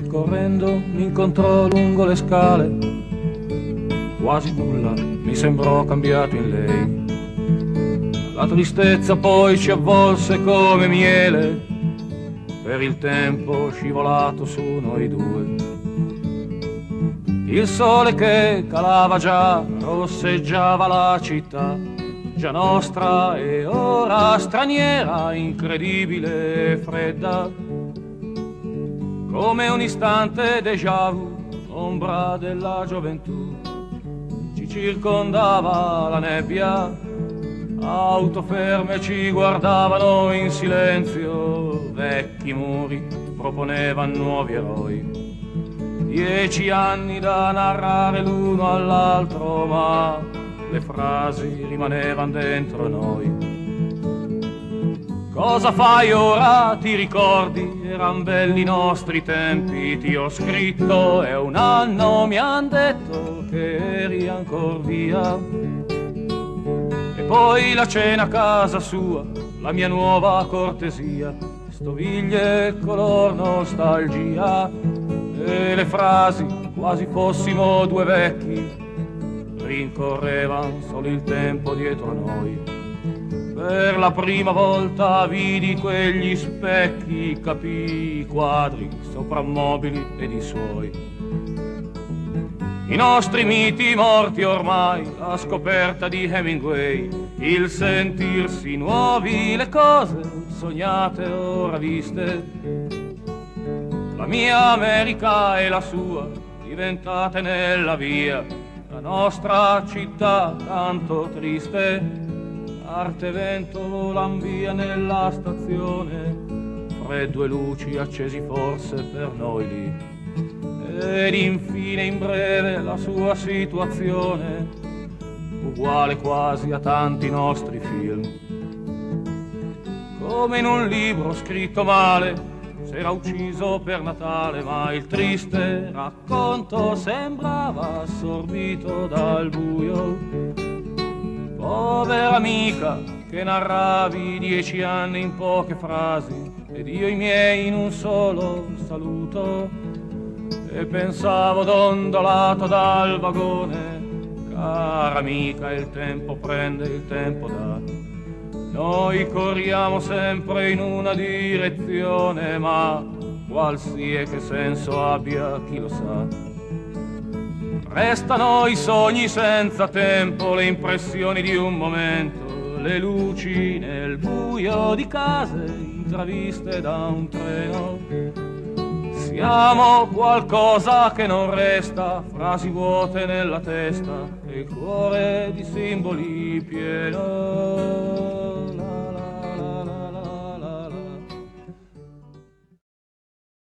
Correndo mi incontrò lungo le scale, quasi nulla mi sembrò cambiato in lei. La tristezza poi ci avvolse come miele, per il tempo scivolato su noi due. Il sole che calava già rosseggiava la città, già nostra e ora straniera, incredibile e fredda, come un istante déjà vu, ombra della gioventù. Ci circondava la nebbia, auto ferme ci guardavano in silenzio, vecchi muri proponevano nuovi eroi. 10 anni da narrare l'uno all'altro, ma le frasi rimanevano dentro noi. Cosa fai ora? Ti ricordi? Eran belli i nostri tempi. Ti ho scritto e un anno mi han detto che eri ancor via. E poi la cena a casa sua, la mia nuova cortesia, stoviglie color nostalgia, e le frasi quasi fossimo due vecchi, rincorrevan solo il tempo dietro noi. Per la prima volta vidi quegli specchi, capii i quadri soprammobili ed i suoi. I nostri miti morti ormai, la scoperta di Hemingway, il sentirsi nuovi, le cose sognate ora viste. La mia America e la sua diventate nella via, la nostra città tanto triste. Arte e vento volan via nella stazione, freddo e luci accesi forse per noi lì. Ed infine in breve la sua situazione, uguale quasi a tanti nostri film. Come in un libro scritto male, s'era ucciso per Natale, ma il triste racconto sembrava assorbito dal buio. Povera amica che narravi 10 anni in poche frasi, ed io i miei in un solo saluto, e pensavo dondolato dal vagone, cara amica, il tempo prende, il tempo dà. Noi corriamo sempre in una direzione, ma qualsiasi che senso abbia chi lo sa. Restano i sogni senza tempo, le impressioni di un momento, le luci nel buio di case intraviste da un treno. Siamo qualcosa che non resta, frasi vuote nella testa e il cuore di simboli pieno.